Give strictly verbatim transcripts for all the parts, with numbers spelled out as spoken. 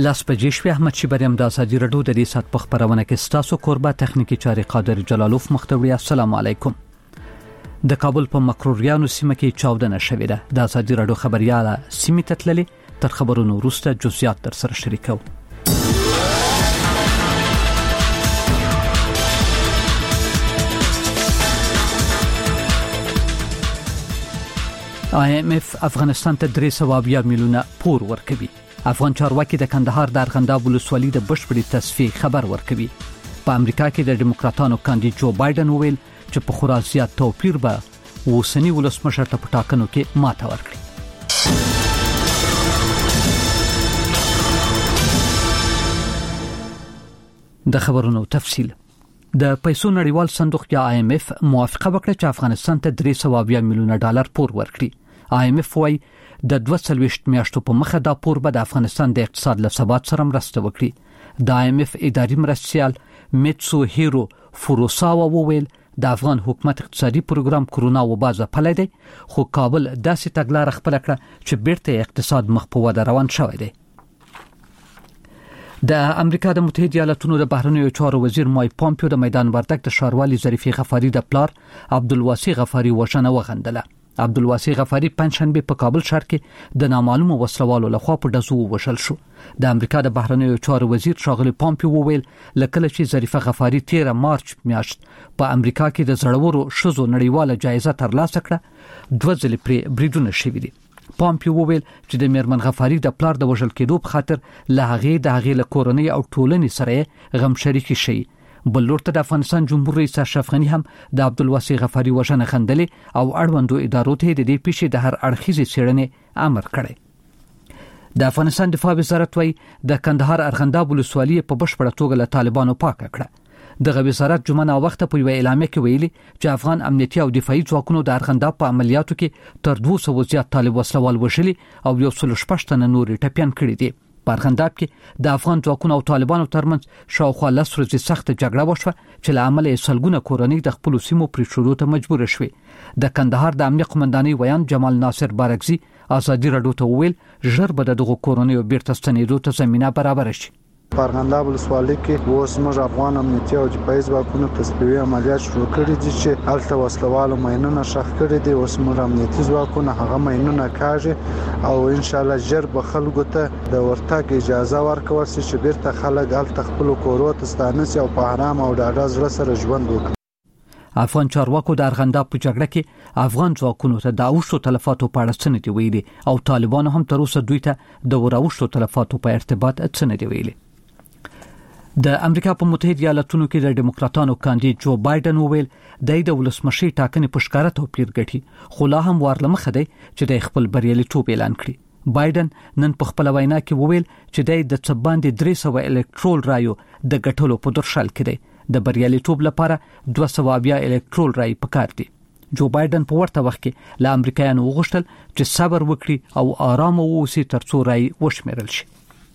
لاس بجې شوې. احمد شیبریم د ازادي رادیو د دې سات په خبرونه کې ستاسو قربا تخنیکی چاري قادر جلالوف مختوری. السلام علیکم. د کابل په مکروریانو سیمه کې چاودنه شوې ده. د ازادي رادیو خبرياله سیمه تتللي تر خبرونو وروسته جزئیات در سره شریکو. آی ایم اف افغانستان ته درې سوه اویا میلیونه پور ورکوي. افغان چارواکي د کندهار د ارغنداب ولسوالۍ د بشپړې تصفیې خبر ورکوي. په امریکا کې د ډیموکراتانو کاندید جو بایدن وویل چې په خورا زیات توپیر به اوسنی ولسمشر ته په ټاکنو کې ماته ورکړي. د خبرونو تفصیل. د پیسو نړیوال صندوق یا آی ایم اف موافقه وکړه چې افغانستان ته درې سوه اویا میلیونه ډالر پور ورکړي. آی ایم اف وايي د دوه څلوېښت میاشتو په مخه دا پور به د افغانستان د اقتصاد له ثبات سره مرسته وکړي. د آی ایم اف اداري مرستیال میتسو هیرو فوروساوا وویل د افغان حکومت اقتصادي پروګرام کرونا وبا ځپلی دی، خو کابل داسې تګلاره خپله کړه چې بیرته اقتصاد مخ په وده روان شوی دی. د امریکا د متحده ایالاتونو د بهرنیو چارو وزیر مایک پامپیو د میدان وردګ د ښاروالي ظریفي غفاري د پلار عبدالواسع غفاري وژنه وغندله. عبدالواسع غفاري پنځشنبه په کابل ښار کې د نامعلومو وسلوالو لخوا په ډزو وشل شو. د امریکا د بهرنیو چارو وزیر ښاغلی پامپیو وویل لکه چې ظریفه غفاري تیره مارچ میاشت په امریکا کې د زړورو ښځو نړیواله جایزه ترلاسه کړه، دوه ځلې پرې بریدونه شوي دي. پامپیو وویل چې د میرمن غفاري د پلار د وژل کېدو په خاطر له هغې د هغې له کورنۍ او ټولنې سره غم شریکي شي. بل لور ته د افغانستان جمهور رئیس اشرف غني هم د عبدالواسع غفاري وژنه خندلې او اړوندو ادارو ته د دې پیښې د هر اړخیزې څېړنې امر کړی. د افغانستان دفاع وزارت وايي د کندهار ارغنداب ولسوالۍ په بشپړه توګه له طالبانو پاکه کړه. دغه وزارت جمعه نا وخت په یوه اعلامیه کې ویلي چې افغان امنیتي او دفاعي ځواکونو د ارغنداب په عملیاتو کې تر دوه سوه زیات طالب وسلوال وژلي او یو سل شپږ تنه نور ټپیان کړي دي. په ارغنداب کې د افغان ځواکونو او طالبانو ترمنځ شاوخوا لس ورځې سخت جګړه وشوه چې له امله یې سلګونه کورنۍ د خپلو سیمو پرېښودو ته مجبوره شوې. د کندهار د امنیه قومندانۍ ویان جمال ناصر بارکزي ازادي رادیو ته وویل ژر به د دغو کورنیو بیرته ستنېدو ته زمینه برابره شي. په ارغنداب ولسوالۍ کې اوس موږ افغان امنیتي او دفاعي ځواکونو تصفیوي عملیات شروع کړي دي چې هلته وسلوالو ماینونه ښخ کړي دي. اوس موږ امنیتي ځواکونه هغه ماینونه کاږي او ان شاء الله ژر به خلکو ته د ورتګ اجازه ورکول شي چې بیرته خلک هلته خپل کورو ته ستانه شي او په آرام او ډاډه زړه سره ژوند وکړي. افغان چارواکو د ارغنداب په جګړه کې افغان ځواکونو ته د اوښتو تلفاتو په اړه څه نه دي ویلي او طالبانو هم تر اوسه دوی ته د وراوښتو تلفاتو په ارتباط څه نه دي ویلي. د امریکا په متحده ایالاتونو کې د ډیموکراتانو کاندید جو بایدن وویل د د ولسمشر ټاکنې په ښکاره توپیر ګټي، خو لا هم ورلمخه دی چې د خپل بریالیتوب اعلان کړي. بایدن نن په خپل وینا کې وویل چې د څه باندې درې سوه الکترول رایو د ګټلو په درشل کې دی. د بریالیتوب لپاره دوه سوه اویا الکترول رای پکار دي. جو بایدن په ورته وخت کې له امریکایانو وغوښتل چې صبر وکړي او آرام واوسي ترڅو رای وشمیرل شي.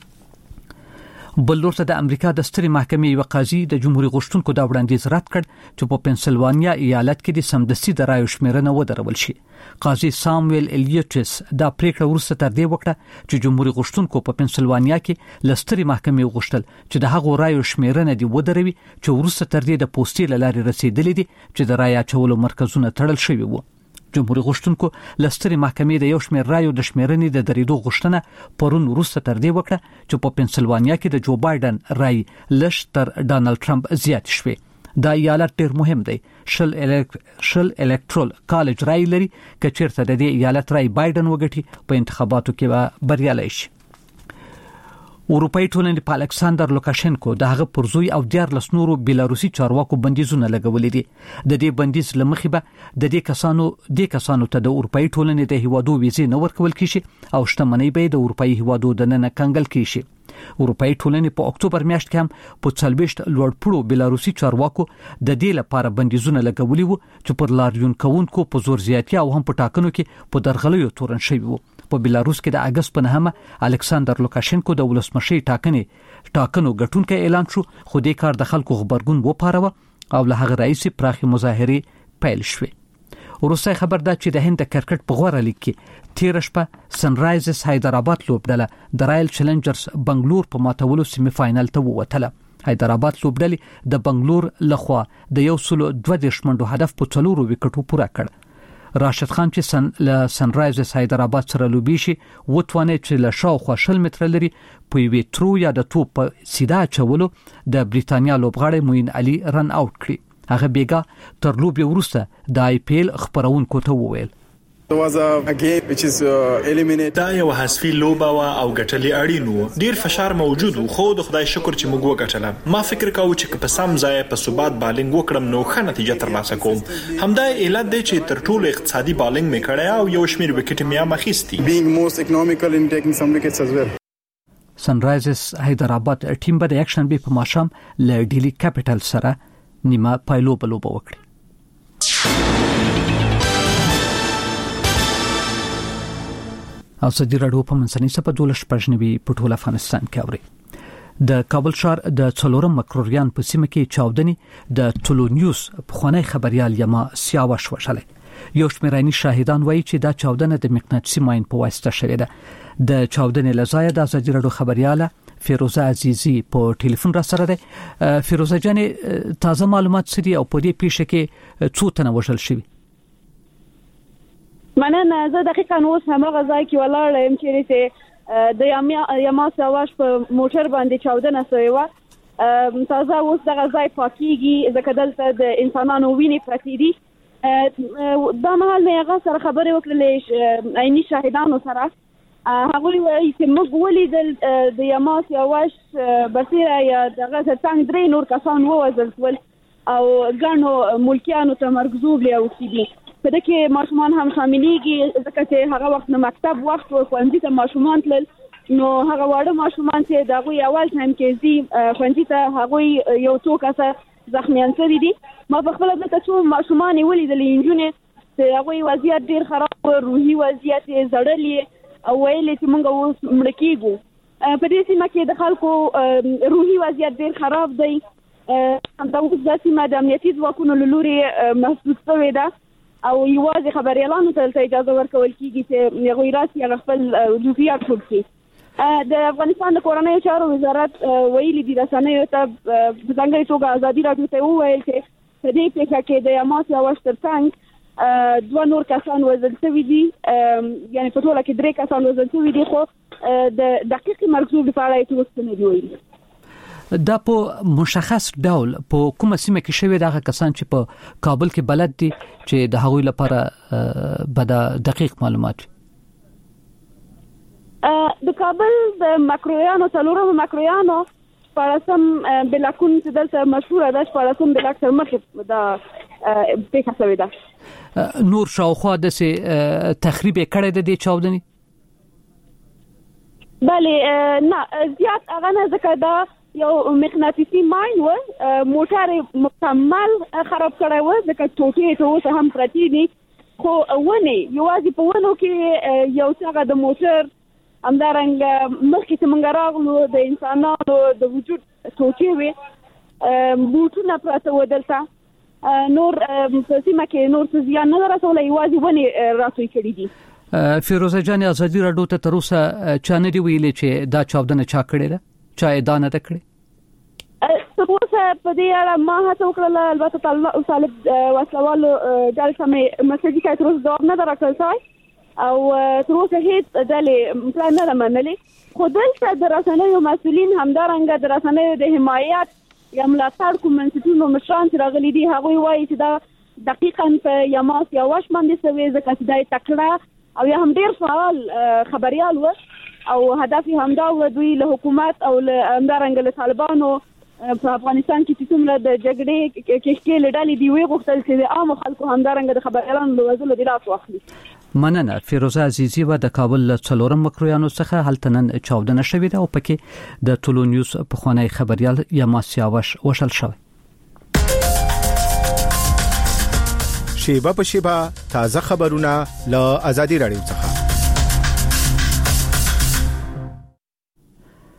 بل لور ته د امریکا د سترې محکمې یو قاضي د جمهوریت غوښتونکو دا وړاندیز رد کړ چې په پنسلوانیا ایالت کې د سمدستي د رایو شمیرنه ودرول شي. قاضي سامویل الیوټس دا پریکړه وروسته تر دې وکړه چې جمهوریت غوښتونکو په پنسلوانیا کې له سترې محکمې وغوښتل چې د هغو رایو شمیرنه دی ودروي چې وروسته تر دې د پوسټې له لارې رسیدلې دي چې د رای اچولو مرکزونه تړل شوي وو. جمهوریت غوښتونکو لستري محکمې د یو شمېر رایو د شمیرنې د درېدو غوښتنه پرون وروسته تر دې وکړه چې په پنسلوانیا کې د جو بایدن رای لږ تر ډانلډ ټرمپ زیات شوی. دا ایالت ډېر مهم دی. شل الک شل الکترول کالج رای لري چې چیرته د دې ایالت رای بایدن وګټي په انتخاباتو کې به بریالی شي. اروپאי ټولنې په الکساندر لوکاشنکو د هغه پرزوی او دیارلس نورو بیلاروسي چارواکو بندیزونه لګولې دي. د دې بندیز لمخې به د دې کسانو د کسانو ته د اروپאי ټولنې د هیوادو ویزې نه ورکول کیږي او شتمنۍ به د اروپאי هیوادو د نن کنګل کیږي. اروپאי ټولنې په اکتوبر میاشت کې هم په څلوېښت لوړپوړو بیلاروسي چارواکو د دې لپاره بندیزونه لګولي وو چې پر لاریون کوونکو په زور زیاتي او هم په ټاکنو کې په درغلیو تورن شوی وو. په بیلاروس کې د اگست په نهمه الکساندر لوکاشنکو د ولسمشر ټاکنې ټاکنو ګټونکي اعلان شو، خو دې کار د خلکو خبرګون وپاروه او له هغه رئیس پراخي مظاهره پیل شوه. وروسي خبر دا چې د هند د کرکټ په غوړه لیګ کې تیر شپه سنرایزرز حیدرآباد لوبډله د رایل چیلنجرز بنگلور په ماتولو سیمه فائنل ته ووتله. حیدرآباد لوبډلې د بنگلور لخوا د یو سل دوه دیرش منډو هدف په څلورو وکټو پوره کړ. راشد خان چې سن ل سنرایزرز حیدرآباد سره لوبي شي وټوانه چې له شاوخوا شل متره لري په وی ترو یا د توپ سیده چولو د بریتانیا لوبغاړی موین علي رن اوټ کړی. هغه بیګا تر لوبي وروسته د آی پی ایل خبرونکو ته وویل There was a, a game which is uh, eliminated. دا یو حذفي لوبه وا او ګټلې اړین وو. ډیر فشار موجود وو خو د خدای شکر چې موږ وګټله. ما فکر کاوه چې په سم ځای په ثبات بالینګ وکړم نو ښه نتیجه ترلاسه کوم. همدا علت دی چې تر ټولو اقتصادي بالینګ مې کړی او یو شمیر وکټ مې هم اخیستی. Being most economical in taking some wickets as well. سنرایزرز حیدرآباد ټیم به د اکشن بي په ماشام ل ډیلی کیپټل سره نیمه پایلو بلوبه وکړي. او سدي راډیو په منځنۍ سپه دولش پښنوي په ټول افغانستان کې اوري. د کابل ښار د څلورم مکروریان په سیمه کې چاودنی د ټولو نیوز په خونی خبريال یما سیاوش وشله. یو شمیرانی شاهدان وایي چې دا چاودنه د مقناطیسي ماین په واسطه شوې ده. د چاودنې لزای د سدي راډیو خبرياله فیروزه عزیزی په ټلیفون را سره ده. فیروزه جانې تازه معلومات سړي او په دې پیښه کې څو تنه وژل شوي؟ مننه. زه دقیقاً اوس همغه ځای کې ولاړ یم چې چې د یما سیاوش په موټر باندې چاودنه شوې وه. تازه اوس دغه ځای پاکیږي ځکه دلته د انسانانو وینې پرتې دي. دا مهال مې هغه سره خبرې وکړلې عیني شاهدانو سره. هغوی وایي چې موږ ولیدل د یما سیاوش برسیره یا دغه ترڅنګ درې نور کسان ووژل شول او ګڼو ملکیانو ته مرګ ژوبلې اوښتې دي. په دې کې ماشومان هم شاملېږي ځکه چې هغه وخت نه مکتب وخت و ښوونځي ته ماشومان تلل نو هغه واړه ماشومان چې د هغوی اول ټایم کې ځي ښوونځي ته هغوی یو څو کسه زخمیان شوي دي. ما په خپله دلته څو ماشومان یې ولیدلې نجونې چې هغوی وضعیت ډېر خراب و روحي وضعیت یې زړل او ویل چې موږ اوس مړه کېږو. په دې سیمه کې د خلکو روحي وضعیت ډېر خراب دی. همدا اوس دا سیمه د امنیتي ځواکونو له لورې محدود شوې ده او یوازې خبريالانو ته اجازه ورکول کیږي چې هغوی راسي هغه خپل جزئیات وکړي. د افغانستان د کورنیو چارو وزارت ویلي دي رسنیو ته په ځانګړې توګه ازادي راډیو ته وویل چې په دې پیښه کې د یما سیاوش ترڅنګ دوه نور کسان وژل شوي دي. یعنې په ټوله کې درې کسان وژل شوي دي خو د دقیقې مرګ ژوبلې په اړه یې څه څه نه دي ویلي. دا په مشخص ډول په کومه سیمه کې شوی دغه کسان چې په کابل کې بلد دي چې د هغوی لپاره به د دقیق معلومات د کابل د مکرویانو څلورم مکرویانو شپاړسم بلاکون چې دلته مشهوره ده شپاړسم بلاک تر مخې دا پیښه شوې ده. نور شاوخوا داسې تخریب یې کړی د دې چاودنې؟ بله نه زیات هغه نه ځکه دا یو مقناطیسي ماین و موټر مکمل خراب کړی و ځکه ټوټې ته اوس هم پرتې دي خو ونې یوازې په ونو کې یو څه د موټر همدارنګه مخکې چې موږ راغلو د انسانانو د وجود ټوټې وې بوټونه پراته و دلته نور په سیمه کې نور څه زیان نه رسولی یوازې ونې راتوی کړي دي. فیروزه جانې ازادي راډیو ته تر اوسه چا نه دي ویلي چې دا چاودنه چا کړې ده؟ چا ادعا نه ده کړې؟ تر اوسه په دې اړه ما هڅه وکړله البته طالب طالب وسلوالو ډلې ته مې مسجي کړی تر اوسه ځواب نه ده راکړل شوی او تر اوسه هېڅ ډلې پلان نه ده منلې خو دلته د رسنیو مسؤلین همدارنګه د رسنیو د حمایت یا ملاتړ کوم منصفینو مشران چې راغلي دي هغوی وایي چې دا دقیقاً په یما سیاوش باندې شوې ځکه چې دا یې تکړه او یا هم ډېر فعال خبریال و او هدف یې همدا و دوی له حکومت او همدارنګه له طالبانو په افغانستان کې چې څومره د جګړې کښکې له ډلې دي ویې غوښتل چې د عامو خلکو همدارنګه د خبریالانو له وژلو د لاس واخلي. مننه. فیروزه عزیزی و د کابل له څلورم مکرویانو څخه هلته نن چاودنه شوې ده او پکې د ټولو نیوز پخوانی خبریال یما سیاوش وشل شوی. شیبه په شیبه تازه خبرونه له آزادي راډیو څخه.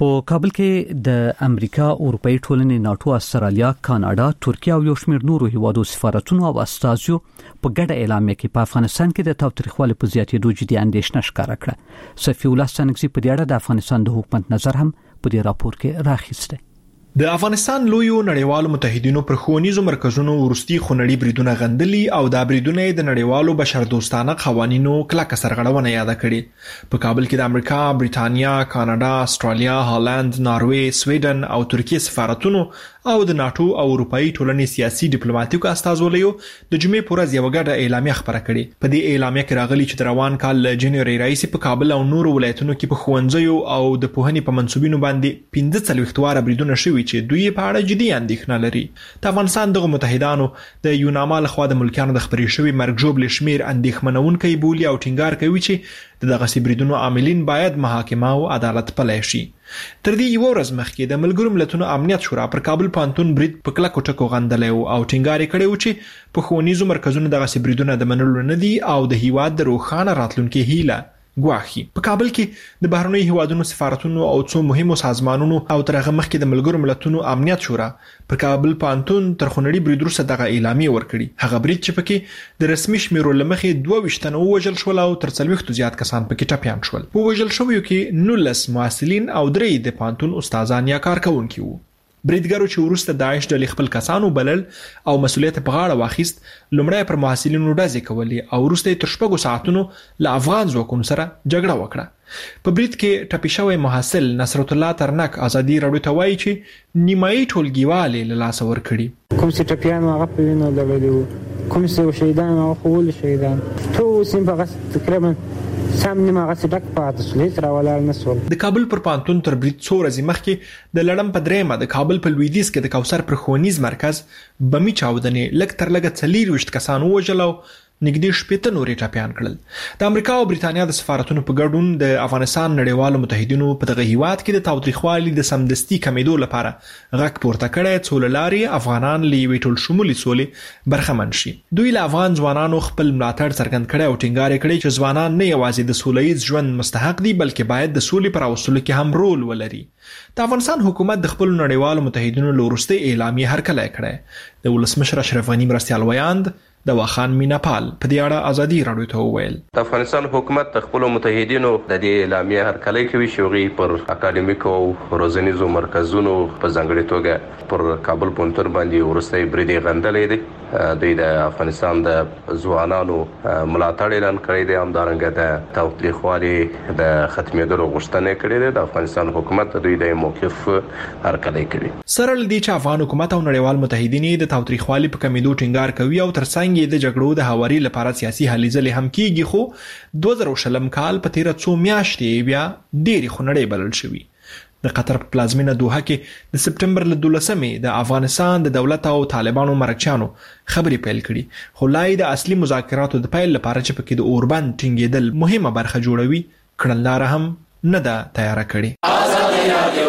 په کابل کې د امریکا، اروپאי ټولنې، ناتو، استرالیا، کاناډا، ترکیه او یو شمېر نورو هیوادو سفارتونو او استازیو په ګډه اعلامیه کې په افغانستان کې د تاوتریخوالي په زیاتېدو جدي اندېښنه ښکاره کړه. صفی الله سنگزی په دې اړه د افغانستان د حکومت نظر هم په دې راپور کې راخیسته. د افغانستان لویو نړیوالو متحدینو پر ښوونیزو مرکزونو ورستي خونړي بریدونه غندلي او دا بریدونه د نړیوالو بشردوستانه قوانینو کلکه سرغړونه یاد کړي. په کابل کې د امریکا، بریټانیا، کاناډا، استرالیا، هالند، ناروې، سویډن او ترکیه سفارتونو او د ناتو او اروپאי ټولنې سیاسي ډیپلوماټیکو استازولیو د جمعې پر ورځ یو ګډه اعلامیه خبره کړې. په دې اعلامیه کې راغلي چې د روان کال جنوري رئیس په کابل او نورو ولایتونو کې په ښوونځیو او د پوهنې په منسوبینو باندې پنځه څلوېښت واره بریدونه شوي چې دوی په اړه جدي اندېښنه لري. د افغانستان دغه متحدانو د یوناما لخوا د ملکیانو د خبرې شوي مرګ ژوبل شمیر اندېښمنونکي بولي او ټینګار کوي چې دغه سبریدونو عاملین باید محاکمه او عدالت پلی شي. تر دې یو ورځ مخکې د ملګرو ملتونو امنیت شورا پر کابل پانتون برید په کلکو ټکو غندلی او ټینګار کړی و چې په ښوونیزو مرکزونو دغه سبریدونه د منلو نه دي او د هیواد د روښانه راتلونکي هیله ګواښي. په کابل کې د بهرنیو هیوادونو سفارتونو او څو مهمو سازمانونو او تر هغه مخکې د ملګرو ملتونو امنیت شورا پر کابل پانتون تر خونړي برید وروسته دغه اعلامیه ورکړي. هغه برید چې پکې د رسمي شمیرو له مخې دوه ویشت تنه ووژل شول او تر څلوېښتو زیات کسان پکې ټپیان شول. په وژل شویو کې نولس محصلین او درې د پانتون استادان یا کارکونکي وو. بریدګرو چې وروسته داعش ډلې خپل کسانو بلل او مسؤلیت په غاړه واخیست، لومړی پر محصلینو ډزې کولې او وروسته تر شپږو ساعتونو له افغان ځواکونو سره جګړه وکړه. په برید کې ټپي شوی محصل نصرت الله ترنک ازادي راډیو ته وایي چې نیمایي ټولګیوالې له لاسه ورکړي. کوم چې ټپیان هغه په وینو لړلي وو، کوم چې شهیدان هغه خو ولې شهیدان ټول سیم هغه تقریبا سم نیمه هغه ډک پاتې شول، هېڅ راولاړ نه شول. د کابل پر پانتون تر برید څو ورځې مخکې د لړم په درېیمه د کابل په لویدیځ کې د کوثر پر ښوونیز مرکز بمي چاودنې لږ تر لږه څلېرویشت کسان ووژل او نږدې شپېته نورې ټپیان کړل. د امریکا او بریټانیا د سفارتونو په ګډون د افغانستان نړیوالو متحدینو په دغه هیواد کې د تاوتریخوالي د سمدستي کمیدو لپاره غږ پورته کړی څو له لارې افغانان له یوې ټول شمولي سولې برخمن شي. دوی له افغان ځوانانو خپل ملاتړ څرګند کړی او ټینګار کړی چې ځوانان نه یوازې د سولهییز ژوند مستحق دي بلکې باید د سولې پر راوستلو کې هم رول ولري. د افغانستان حکومت د خپل نړیوالو متحدینو له وروستۍ اعلامیې هرکلی کړی. د ولسمشر اشرف غني مرستیال ویاند د واخان میناپال په دې اړه ازادي راډیو ته وویل. د افغانستان حکومت د خپل متحدینو د دې اعلامیه هرکلی کوي چې هغوی پر اکاډمیکو او روزنیزو مرکزونو په ځانګړې توګه پر کابل پونتون باندې وروستی برید غندلی دی. دوی د افغانستان د ځوانانو ملاتړ اعلان کړی دی، همدارنګه د تاوتریخوالي د ختمېدلو غوښتنه کړې ده. د افغانستان حکومت د دوی د موقف هرکلی کوي. سره له دې چې افغان حکومت او نړیوال متحدین د تاوتریخوالي په کمیدو ټینګار کوي او ترڅنګ د جګړو د هواري لپاره سیاسي هلې ځلې هم کیږي، خو دوه زره شلم کال په تیره څو میاشتې بیا ډېرې خونړۍ بلل شوي. د قطر په پلازمینه دوحه کې د سپټمبر له دولسمې د افغانستان د دولت او طالبانو مرکچیانو خبرې پیل کړي، خو لا یې د اصلي مذاکراتو د پیل لپاره چې پکې د اوربند ټینګېدل مهمه برخه جوړوي کړنلاره هم نه ده تیاره کړې. ازادي رادیو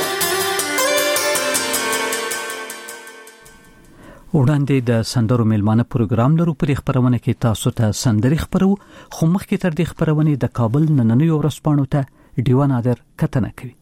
وړاندې د سندرو میلمانه پروګرام لرو. پر خبرونه کې تاسو ته سندري خبرو، خو مخکې تر دې خبرونه د کابل نننیو ورځپاڼو ته ډیوان نادر کتنه کوي.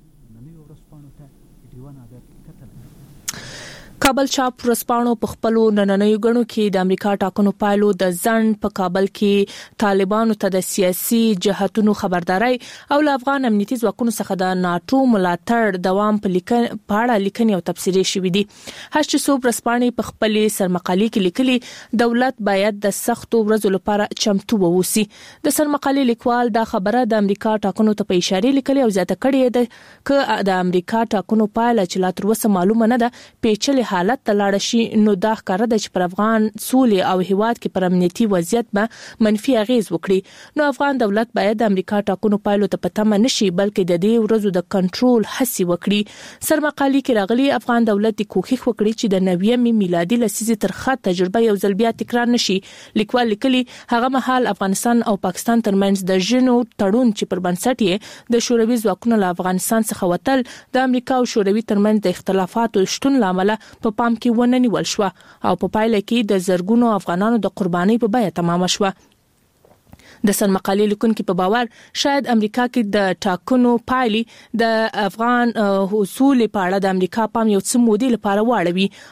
کابل چاپ ورځپاڼو په خپلو نننیو غړو کې د امریکا ټاکنو پایلو د ځند په کابل کې طالبانو ته د سیاسي جهاتونو خبرداري او له افغان امنیتي ځواکونو څخه د ناتو ملاتړ دوام په لیکن په اړه لیکنې او تبصرې شوې دي. هڅه چې څو ورځپاڼې په خپلې سرمقالې کې لیکلي دولت باید د سختو ورځو لپاره چمتو ووسی. د سرمقالې لیکوال دا خبره د امریکا ټاکنو ته په اشاره لیکلي او زیاته کړې ده چې د امریکا ټاکنو پایله چې لا تر اوسه معلومه نه ده پیچلې حالت ته لاړ شي، نو دا ښکاره ده چې پر افغان سولې او هیواد کې پر امنیتي وضعیت به منفي اغیز وکړي. نو افغان دولت باید د امریکا ټاکنو پایلو ته په تمه نشي بلکې د دې ورځو د کنټرول هڅې وکړي. سرمقالې کې راغلي افغان دولت د کوښښ وکړي چې د نوېمې میلادي لسیزې ترخه تجربه یو ځل بیا تکرار نشي. لیکوال لیکلي هغه مهال افغانستان او پاکستان ترمنځ د ژنو تړون چې پر بنسټ یې د شوروي ځواکونو له افغانستان څخه وتل د امریکا او شوروي ترمنځ د اختلافاتو شتون لامل په پام کې ونه نیول شو او په پایله کې د زرګونو افغانانو د قربانۍ په بیه تمام شو. د سن مقالې لیکونکو په باور شاید امریکا کې د ټاکنو پایلې د افغان حصول په اړه د امریکا پام یو څه مودې لپاره واړوي